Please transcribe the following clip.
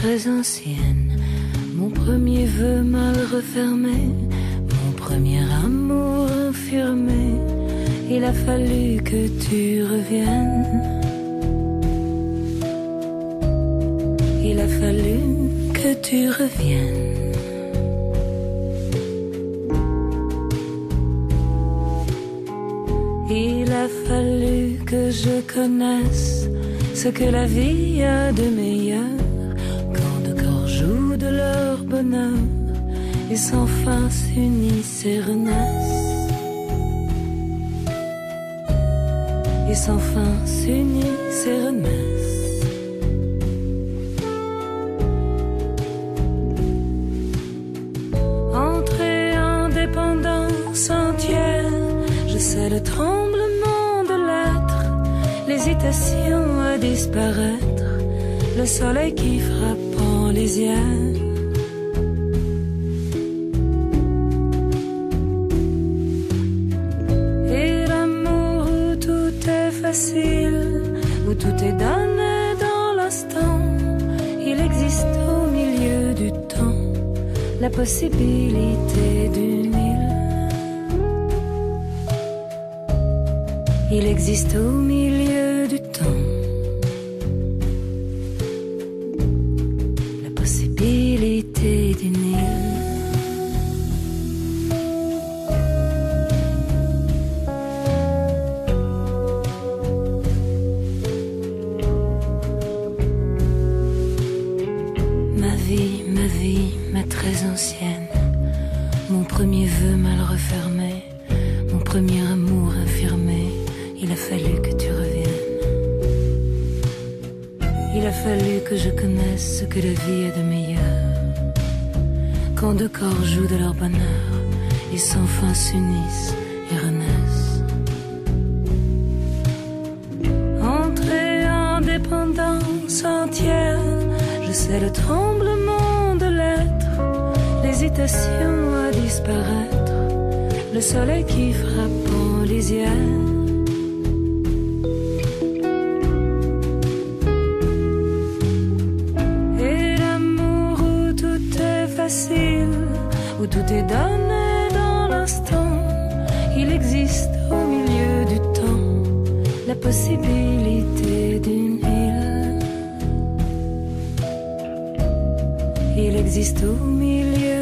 très ancienne, mon premier vœu mal refermé, mon premier amour infirmé, il a fallu que tu reviennes. Il a fallu que tu reviennes. Il a fallu que je connaisse ce que la vie a de meilleur, quand deux corps jouent de leur bonheur et sans fin s'unissent et renaissent. Et sans fin s'unissent et renaissent. Entrer en dépendance entière, je sais le tremblement de l'être, l'hésitation à disparaître, le soleil qui frappe en lisière. Et l'amour où tout est facile, où tout est donné dans l'instant, il existe au milieu du temps la possibilité d'une île. Il existe au milieu du temps la possibilité d'une île. Ma vie, ma très ancienne, mon premier vœu mal refermé, mon premier amour infirmé, il a fallu que tu reviennes. Il a fallu que je connaisse ce que la vie a de meilleur, quand deux corps jouent de leur bonheur et sans fin s'unissent et renaissent. Entrer en dépendance entière, je sais le tremblement de l'être, l'hésitation à disparaître, le soleil qui frappe en lisière. Et l'amour où tout est facile, où tout est donné dans l'instant, il existe au milieu du temps la possibilité d'une île. Il existe au milieu